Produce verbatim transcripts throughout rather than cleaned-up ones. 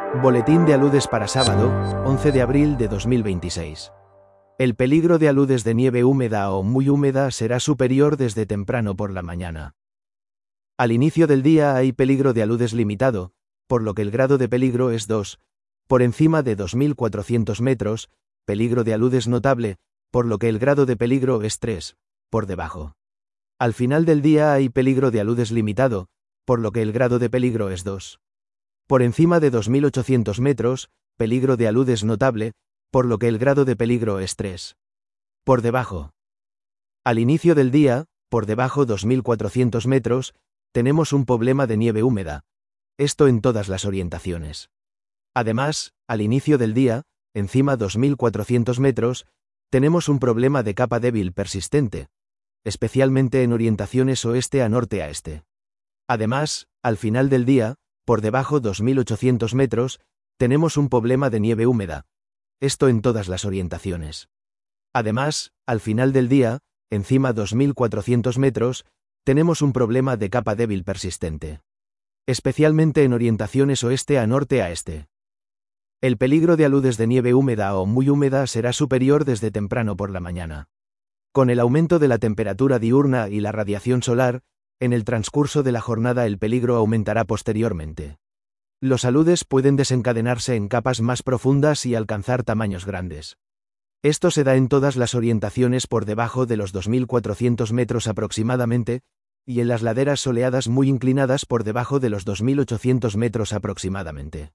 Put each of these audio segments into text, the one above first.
Boletín de aludes para sábado, once de abril de dos mil veintiséis. El peligro de aludes de nieve húmeda o muy húmeda será superior desde temprano por la mañana. Al inicio del día hay peligro de aludes limitado, por lo que el grado de peligro es dos, por encima de dos mil cuatrocientos metros, peligro de aludes notable, por lo que el grado de peligro es tres, por debajo. Al final del día hay peligro de aludes limitado, por lo que el grado de peligro es dos. Por encima de dos mil ochocientos metros, peligro de aludes notable, por lo que el grado de peligro es tres. Por debajo. Al inicio del día, por debajo dos mil cuatrocientos metros, tenemos un problema de nieve húmeda. Esto en todas las orientaciones. Además, al inicio del día, encima dos mil cuatrocientos metros, tenemos un problema de capa débil persistente, especialmente en orientaciones oeste a norte a este. Además, al final del día, por debajo dos mil ochocientos metros, tenemos un problema de nieve húmeda. Esto en todas las orientaciones. Además, al final del día, encima dos mil cuatrocientos metros, tenemos un problema de capa débil persistente, especialmente en orientaciones oeste a norte a este. El peligro de aludes de nieve húmeda o muy húmeda será superior desde temprano por la mañana. Con el aumento de la temperatura diurna y la radiación solar, en el transcurso de la jornada el peligro aumentará posteriormente. Los aludes pueden desencadenarse en capas más profundas y alcanzar tamaños grandes. Esto se da en todas las orientaciones por debajo de los dos mil cuatrocientos metros aproximadamente, y en las laderas soleadas muy inclinadas por debajo de los dos mil ochocientos metros aproximadamente.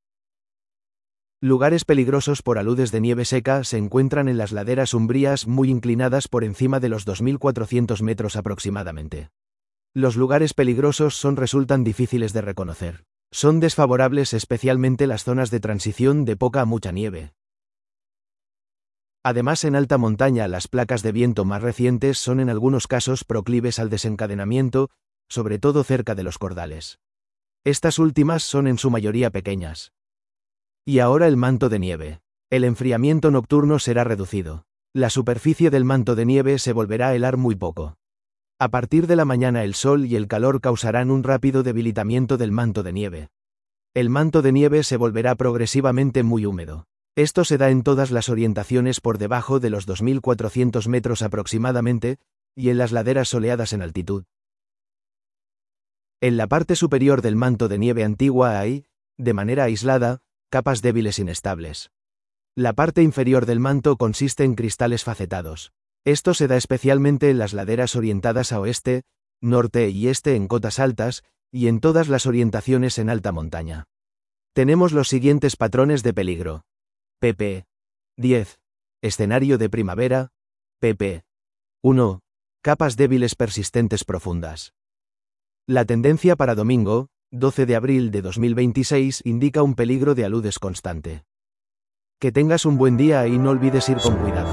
Lugares peligrosos por aludes de nieve seca se encuentran en las laderas umbrías muy inclinadas por encima de los dos mil cuatrocientos metros aproximadamente. Los lugares peligrosos son resultan difíciles de reconocer. Son desfavorables especialmente las zonas de transición de poca a mucha nieve. Además, en alta montaña las placas de viento más recientes son en algunos casos proclives al desencadenamiento, sobre todo cerca de los cordales. Estas últimas son en su mayoría pequeñas. Y ahora el manto de nieve. El enfriamiento nocturno será reducido. La superficie del manto de nieve se volverá a helar muy poco. A partir de la mañana el sol y el calor causarán un rápido debilitamiento del manto de nieve. El manto de nieve se volverá progresivamente muy húmedo. Esto se da en todas las orientaciones por debajo de los dos mil cuatrocientos metros aproximadamente, y en las laderas soleadas en altitud. En la parte superior del manto de nieve antigua hay, de manera aislada, capas débiles inestables. La parte inferior del manto consiste en cristales facetados. Esto se da especialmente en las laderas orientadas a oeste, norte y este en cotas altas, y en todas las orientaciones en alta montaña. Tenemos los siguientes patrones de peligro. pp. diez. Escenario de primavera. pp. uno. Capas débiles persistentes profundas. La tendencia para domingo, doce de abril de dos mil veintiséis, indica un peligro de aludes constante. Que tengas un buen día y no olvides ir con cuidado.